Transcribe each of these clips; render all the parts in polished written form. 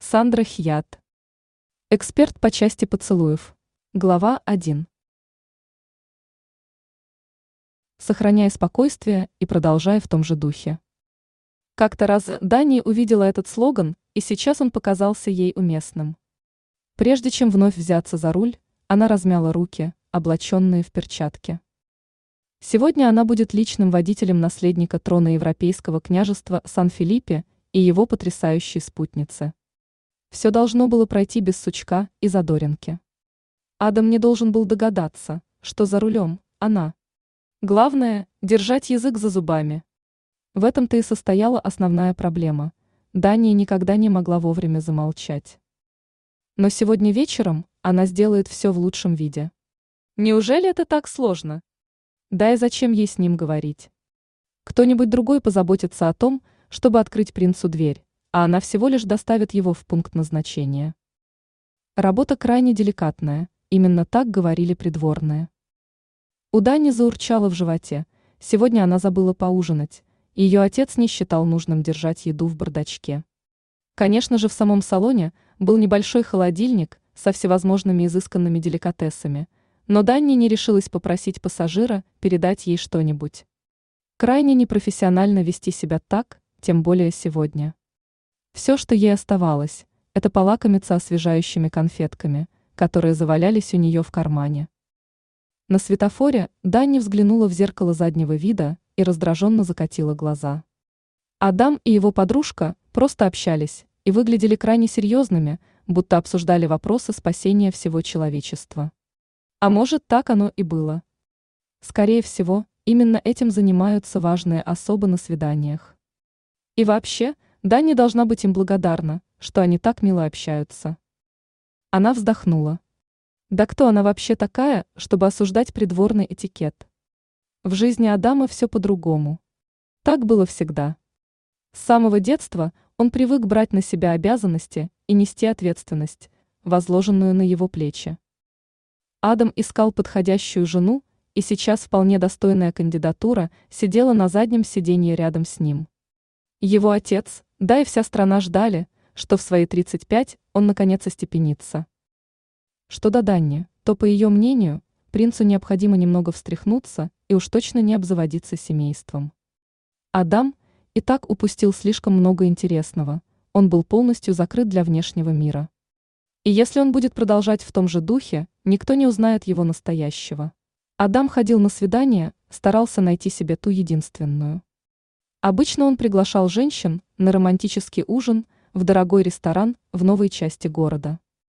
Сандра Хьят. Эксперт по части поцелуев. Глава 1. Сохраняя спокойствие и продолжая в том же духе. Как-то раз Дани увидела этот слоган, и сейчас он показался ей уместным. Прежде чем вновь взяться за руль, она размяла руки, облаченные в перчатки. Сегодня она будет личным водителем наследника трона Европейского княжества Сан-Филиппе и его потрясающей спутницы. Все должно было пройти без сучка и задоринки. Адам не должен был догадаться, что за рулем она. Главное – держать язык за зубами. В этом-то и состояла основная проблема. Дания никогда не могла вовремя замолчать. Но сегодня вечером она сделает все в лучшем виде. Неужели это так сложно? Да и зачем ей с ним говорить? Кто-нибудь другой позаботится о том, чтобы открыть принцу дверь, а она всего лишь доставит его в пункт назначения. Работа крайне деликатная, именно так говорили придворные. У Дани заурчало в животе, сегодня она забыла поужинать, ее отец не считал нужным держать еду в бардачке. Конечно же, в самом салоне был небольшой холодильник со всевозможными изысканными деликатесами, но Дани не решилась попросить пассажира передать ей что-нибудь. Крайне непрофессионально вести себя так, тем более сегодня. Все, что ей оставалось, это полакомиться освежающими конфетками, которые завалялись у нее в кармане. На светофоре Дани взглянула в зеркало заднего вида и раздраженно закатила глаза. Адам и его подружка просто общались и выглядели крайне серьезными, будто обсуждали вопросы спасения всего человечества. А может, так оно и было. Скорее всего, именно этим занимаются важные особы на свиданиях. И вообще, Дани должна быть им благодарна, что они так мило общаются. Она вздохнула. Да кто она вообще такая, чтобы осуждать придворный этикет? В жизни Адама все по-другому. Так было всегда. С самого детства он привык брать на себя обязанности и нести ответственность, возложенную на его плечи. Адам искал подходящую жену, и сейчас вполне достойная кандидатура сидела на заднем сиденье рядом с ним. Его отец, да и вся страна ждали, что в свои 35 он наконец остепенится. Что до Данни, то, по ее мнению, принцу необходимо немного встряхнуться и уж точно не обзаводиться семейством. Адам и так упустил слишком много интересного, он был полностью закрыт для внешнего мира. И если он будет продолжать в том же духе, никто не узнает его настоящего. Адам ходил на свидания, старался найти себе ту единственную. Обычно он приглашал женщин на романтический ужин в дорогой ресторан в новой части города.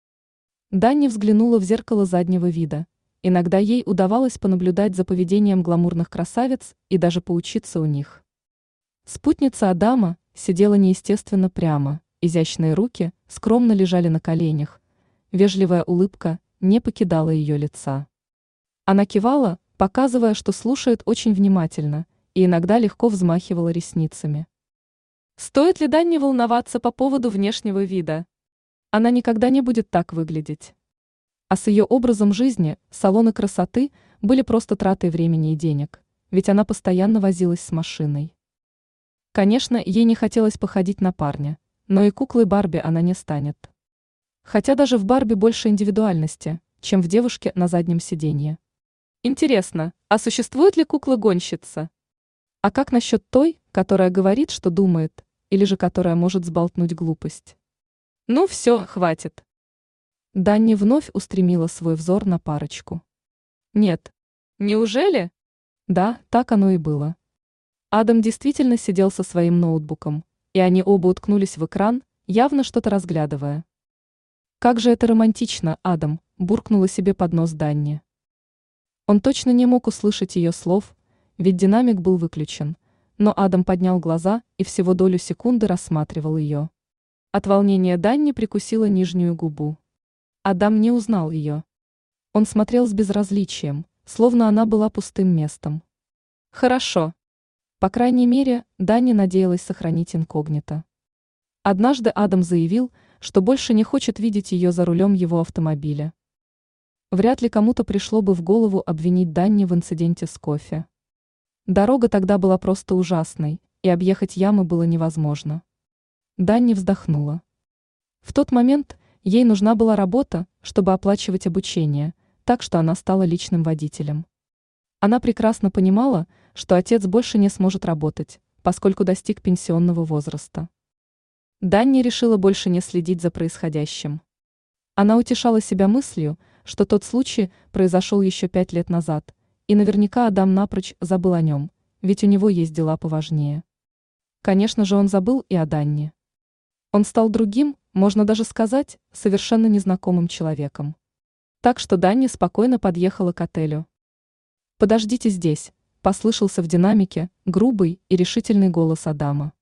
Дани взглянула в зеркало заднего вида. Иногда ей удавалось понаблюдать за поведением гламурных красавиц и даже поучиться у них. Спутница Адама сидела неестественно прямо, изящные руки скромно лежали на коленях, вежливая улыбка не покидала ее лица. Она кивала, показывая, что слушает очень внимательно, и иногда легко взмахивала ресницами. Стоит ли Дани волноваться по поводу внешнего вида? Она никогда не будет так выглядеть. А с ее образом жизни салоны красоты были просто тратой времени и денег, ведь она постоянно возилась с машиной. Конечно, ей не хотелось походить на парня, но и куклой Барби она не станет. Хотя даже в Барби больше индивидуальности, чем в девушке на заднем сиденье. Интересно, а существует ли кукла-гонщица? А как насчет той, которая говорит, что думает, или же которая может сболтнуть глупость? Ну все, хватит. Дани вновь устремила свой взор на парочку. Нет. Неужели? Да, так оно и было. Адам действительно сидел со своим ноутбуком, и они оба уткнулись в экран, явно что-то разглядывая. Как же это романтично, Адам, буркнула себе под нос Дани. Он точно не мог услышать ее слов, ведь динамик был выключен, но Адам поднял глаза и всего долю секунды рассматривал ее. От волнения Дани прикусила нижнюю губу. Адам не узнал ее. Он смотрел с безразличием, словно она была пустым местом. Хорошо. По крайней мере, Дани надеялась сохранить инкогнито. Однажды Адам заявил, что больше не хочет видеть ее за рулем его автомобиля. Вряд ли кому-то пришло бы в голову обвинить Дани в инциденте с кофе. Дорога тогда была просто ужасной, и объехать ямы было невозможно. Дани вздохнула. В тот момент ей нужна была работа, чтобы оплачивать обучение, так что она стала личным водителем. Она прекрасно понимала, что отец больше не сможет работать, поскольку достиг пенсионного возраста. Данни решила больше не следить за происходящим. Она утешала себя мыслью, что тот случай произошел еще 5 лет назад, и наверняка Адам напрочь забыл о нем, ведь у него есть дела поважнее. Конечно же, он забыл и о Данне. Он стал другим, можно даже сказать, совершенно незнакомым человеком. Так что Данни спокойно подъехала к отелю. «Подождите здесь», – послышался в динамике грубый и решительный голос Адама.